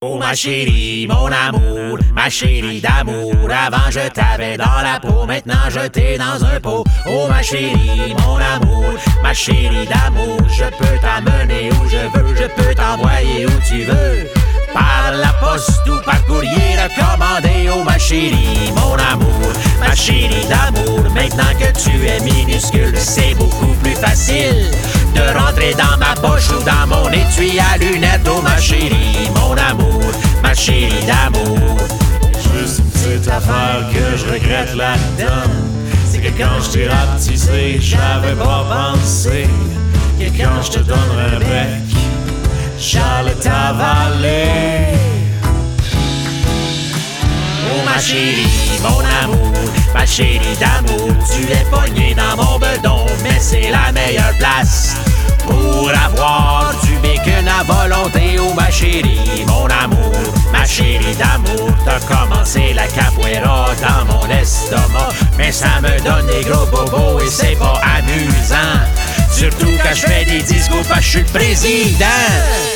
Oh ma chérie, mon amour, ma chérie d'amour. Avant je t'avais dans la peau, maintenant je t'ai dans un pot. Oh ma chérie, mon amour, ma chérie d'amour. Je peux t'emmener où je veux, je peux t'envoyer où tu veux. Par la poste ou par courrier recommandé. Oh ma chérie, mon amour, ma chérie d'amour. Maintenant que tu es minuscule, c'est beaucoup plus facile de rentrer dans ma poche ou dans mon étui à lunettes. Oh ma chérie, mon amour, ma chérie d'amour. Juste une petite affaire que je regrette là-dedans, c'est que quand je t'ai rapetissé, j'avais pas pensé que quand je te donnerais un bec, j'allais t'avaler. Oh ma chérie, mon amour, ma chérie d'amour. Tu es pogné dans mon bedon, mais c'est la meilleure place pour avoir du bacon à volonté. Oh ma chérie, mon amour, ma chérie d'amour. T'as commencé la capoeira dans mon estomac, mais ça me donne des gros bobos et c'est pas amusant. Surtout quand je fais des discours parce que je suis le président.